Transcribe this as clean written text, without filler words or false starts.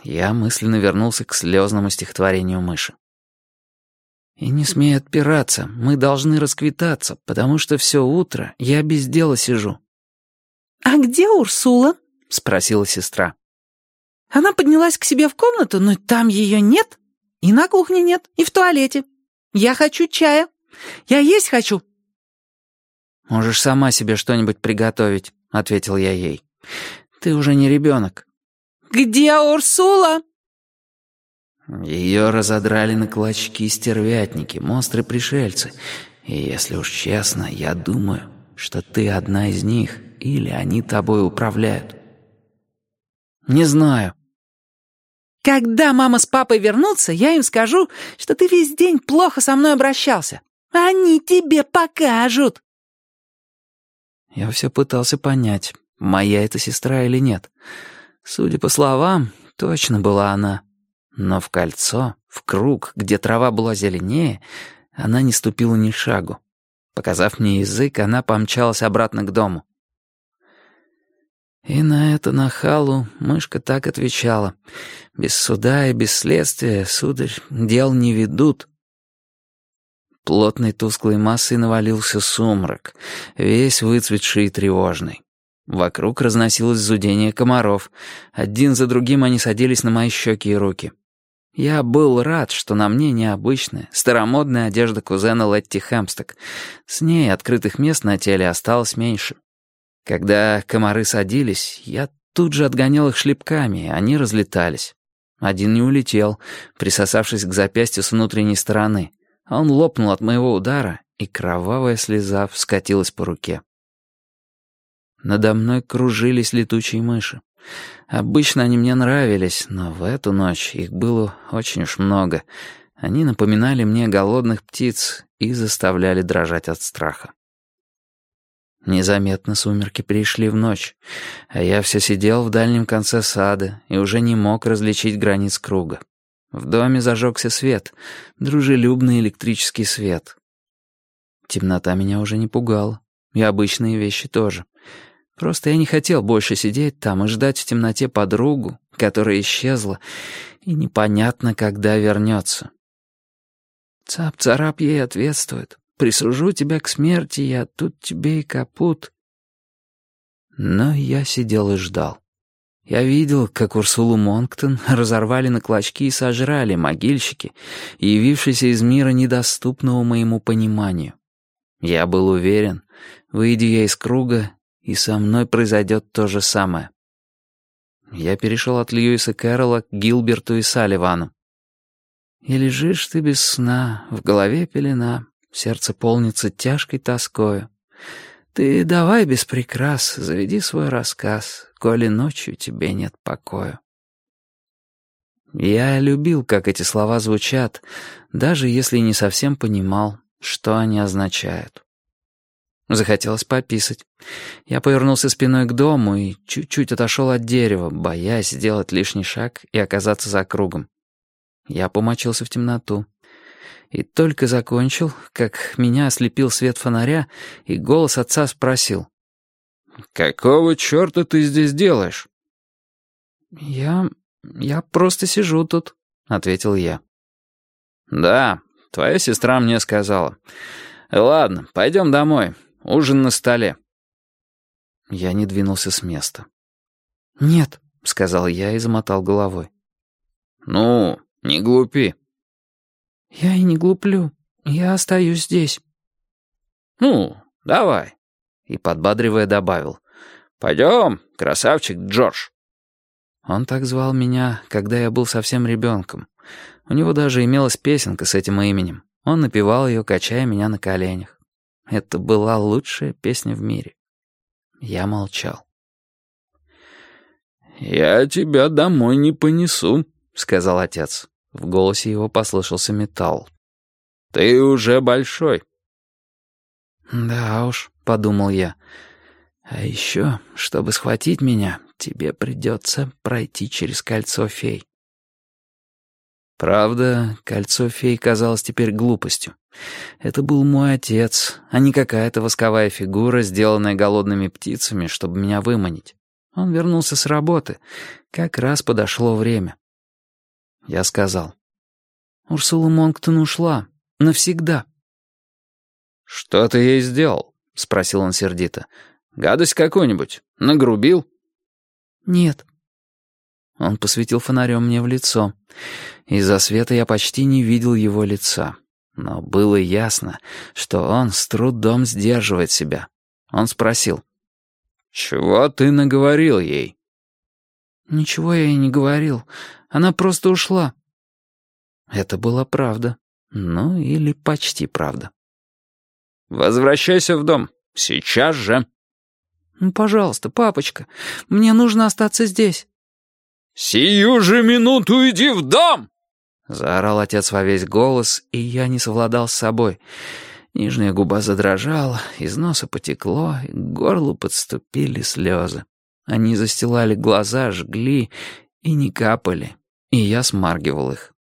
Я мысленно вернулся к слезному стихотворению мыши. «И не смей отпираться, мы должны расквитаться, потому что все утро я без дела сижу». «А где Урсула?» — спросила сестра. «Она поднялась к себе в комнату, но там ее нет. И на кухне нет, и в туалете. Я хочу чая. Я есть хочу». «Можешь сама себе что-нибудь приготовить», — ответил я ей. «Ты уже не ребенок». «Где Урсула?» Ее разодрали на клочки стервятники, монстры-пришельцы. И если уж честно, я думаю, что ты одна из них, или они тобой управляют. Не знаю. «Когда мама с папой вернутся, я им скажу, что ты весь день плохо со мной обращался. Они тебе покажут». Я все пытался понять, моя это сестра или нет. Судя по словам, точно была она. Но в кольцо, в круг, где трава была зеленее, она не ступила ни шагу. Показав мне язык, она помчалась обратно к дому. И на это нахалу мышка так отвечала: «Без суда и без следствия, сударь, дел не ведут». Плотной тусклой массой навалился сумрак, весь выцветший и тревожный. Вокруг разносилось зудение комаров. Один за другим они садились на мои щеки и руки. Я был рад, что на мне необычная, старомодная одежда кузена Летти Хэмпсток. С ней открытых мест на теле осталось меньше. Когда комары садились, я тут же отгонял их шлепками, и они разлетались. Один не улетел, присосавшись к запястью с внутренней стороны. Он лопнул от моего удара, и кровавая слеза скатилась по руке. Надо мной кружились летучие мыши. Обычно они мне нравились, но в эту ночь их было очень уж много. Они напоминали мне голодных птиц и заставляли дрожать от страха. Незаметно сумерки перешли в ночь, а я все сидел в дальнем конце сада и уже не мог различить границ круга. В доме зажегся свет, дружелюбный электрический свет. Темнота меня уже не пугала, и обычные вещи тоже. Просто я не хотел больше сидеть там и ждать в темноте подругу, которая исчезла, и непонятно, когда вернется. Цап-царап ей ответствует. «Присужу тебя к смерти, я тут тебе и капут». Но я сидел и ждал. Я видел, как Урсулу Монктон разорвали на клочки и сожрали могильщики, явившиеся из мира, недоступного моему пониманию. Я был уверен, выйдя я из круга, и со мной произойдет то же самое. Я перешел от Льюиса Кэрролла к Гилберту и Салливану. «И лежишь ты без сна, в голове пелена, сердце полнится тяжкой тоскою. Ты давай без прикрас, заведи свой рассказ, коли ночью тебе нет покоя». Я любил, как эти слова звучат, даже если не совсем понимал, что они означают. Захотелось пописать. Я повернулся спиной к дому и чуть-чуть отошел от дерева, боясь сделать лишний шаг и оказаться за кругом. Я помочился в темноту. И только закончил, как меня ослепил свет фонаря, и голос отца спросил: «Какого черта ты здесь делаешь?» «Я просто сижу тут», — ответил я. «Да, твоя сестра мне сказала. Ладно, пойдем домой. Ужин на столе». Я не двинулся с места. «Нет», — сказал я и замотал головой. «Ну, не глупи». «Я и не глуплю. Я остаюсь здесь». «Ну, давай». И, подбадривая, добавил: «Пойдем, красавчик Джордж». Он так звал меня, когда я был совсем ребенком. У него даже имелась песенка с этим именем. Он напевал ее, качая меня на коленях. Это была лучшая песня в мире. Я молчал. «Я тебя домой не понесу», — сказал отец. В голосе его послышался металл. «Ты уже большой». «Да уж», — подумал я. «А еще, чтобы схватить меня, тебе придется пройти через кольцо фей». Правда, кольцо фей казалось теперь глупостью. Это был мой отец, а не какая-то восковая фигура, сделанная голодными птицами, чтобы меня выманить. Он вернулся с работы. Как раз подошло время. Я сказал. «Урсула Монктон ушла. Навсегда». «Что ты ей сделал?» — спросил он сердито. «Гадость какую-нибудь? Нагрубил?» «Нет». Он посветил фонарем мне в лицо. Из-за света я почти не видел его лица. Но было ясно, что он с трудом сдерживает себя. Он спросил. «Чего ты наговорил ей?» «Ничего я ей не говорил. Она просто ушла». Это была правда. Ну, или почти правда. «Возвращайся в дом. Сейчас же». «Ну, пожалуйста, папочка, мне нужно остаться здесь». «Сию же минуту иди в дом!» Заорал отец во весь голос, и я не совладал с собой. Нижняя губа задрожала, из носа потекло, и к горлу подступили слезы. Они застилали глаза, жгли и не капали, и я смаргивал их.